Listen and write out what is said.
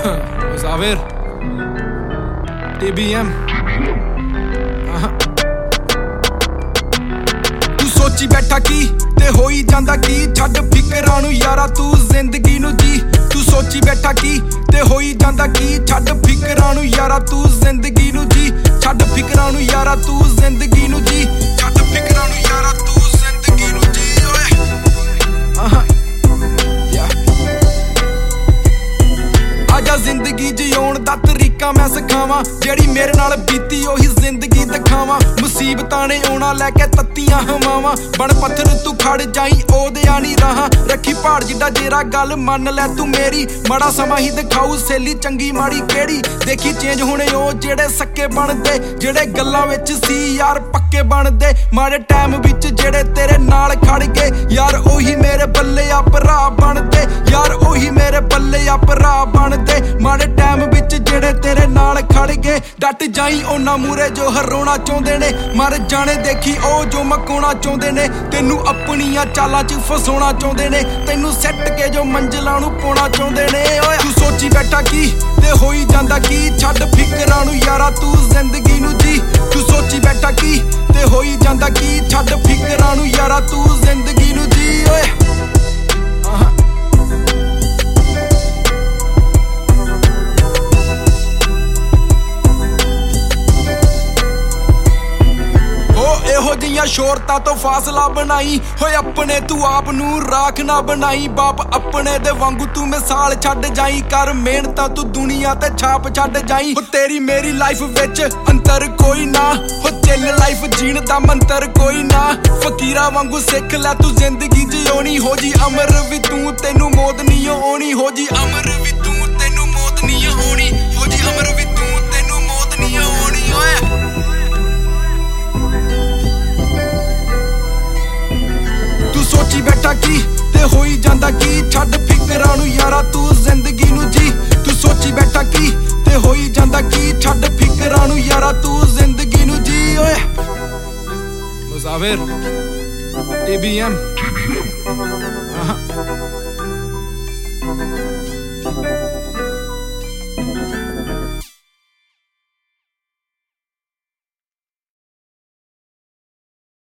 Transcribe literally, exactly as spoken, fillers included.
Musaver T B M तू सोची बैठा की ते होई जांदा की छड्ड फिकरां नूं यारा तू जिंदगी नूं जी तू सोची बैठा की ते होई जांदा की छड्ड फिकरां नूं यारा तू जिंदगी नूं जी छड्ड फिकरां नूं यारा तू जिंदगी नूं जी छड्ड फिकरां नूं यारा तू जिंदगी नूं जी ओए आहा आजा जिंदगी जिउण दा तरीका मैं सिखावां जेड़ी मेरे नाल बीती ओही जिंदगी दिखावां मुसीबतां ने आउणा लैके तत्तियां हवावां बण पत्थर तू खड़ जाई ओदिया नी रहां रखी पहाड़ जिड्डा जेरा गल मन लै तू मेरी माड़ा समा ही दिखाऊ सहेली चंगी माड़ी केड़ी देखी चेंज होणे ओ जेड़े सक्के बनदे जेड़े गल्लां विच सी यार पक्के बनदे माड़े टाइम विच जेड़े तेरे नाल खड़ गए यार ओही मेरे बल्ले आ भरा बनदे यार ओही मेरे बल्ले आ भरा बनदे माड़े टाइम विच जेड़े तेरे नाल खड़ गए डट जाई ओना मूरे जो हरोना चाहुंदे ने मर जाने देखी ओ जो मकाउणा चाहुंदे ने तेनू अपनियां चालां च फसाउणा चाहुंदे ने तेनू सैट के जो मंजिलां नूं पाउणा चाहुंदे ने ओए तू सोची बैठा की ते होई जांदा की छड्ड फिकरां नूं यारा तू जिंदगी नूं जी तू सोची बैठा की ते होई जांदा की छड्ड फिकरां नूं यारा तू जिंदगी नूं जी ओए ਇਹੋ ਜਿਹੀਆਂ ਸ਼ੋਰਤਾਂ ਤੋਂ ਫਾਸਲਾ ਬਣਾਈ ਹੋਏ ਆਪਣੇ ਤੂੰ ਆਪ ਨੂੰ ਰਾਖ ਨਾ ਬਣਾਈ ਬਾਪ ਆਪਣੇ ਦੇ ਵਾਂਗੂ ਤੂੰ ਮਿਸਾਲ ਛੱਡ ਜਾਈ ਕਰ ਮਿਹਨਤਾਂ ਤੂੰ ਦੁਨੀਆ ਤੇ ਛਾਪ ਛੱਡ ਜਾਈ ਹੋ ਤੇਰੀ ਮੇਰੀ ਲਾਈਫ ਵਿੱਚ ਅੰਤਰ ਕੋਈ ਨਾ ਹੋ ਚੱਲ ਲਾਈਫ ਜੀਣ ਦਾ ਮੰਤਰ ਕੋਈ ਨਾ ਫਕੀਰਾਂ ਵਾਂਗੂ ਸਿੱਖ ਲੈ ਤੂੰ ਜ਼ਿੰਦਗੀ ਜਿਉਣੀ ਹੋ ਜੀ ਅਮਰ ਵੀ ਤੂੰ ਤੈਨੂੰ ਮੌਤ ਨਹੀਂ ਆਉਣੀ ਹੋ ਜੀ ਅਮਰ ਵੀ ਤੂੰ ਤੈਨੂੰ ਮੌਤ ਨਹੀਂ ਆਉਣੀ ਹੋ ਜੀ ਅਮਰ ਵੀ ਤੂੰ ਤੈਨੂੰ ਮੌਤ ਨਹੀਂ ਆਉਣੀ ਓਏ सोची बैठा की ते होई जांदा की छड्ड फिकरां नूं यारा तू जिंदगी नूं जी तू सोची बैठा की ते होई जांदा की छड्ड फिकरां नूं यारा तू जिंदगी नूं जी ओए मुसाफिर T B M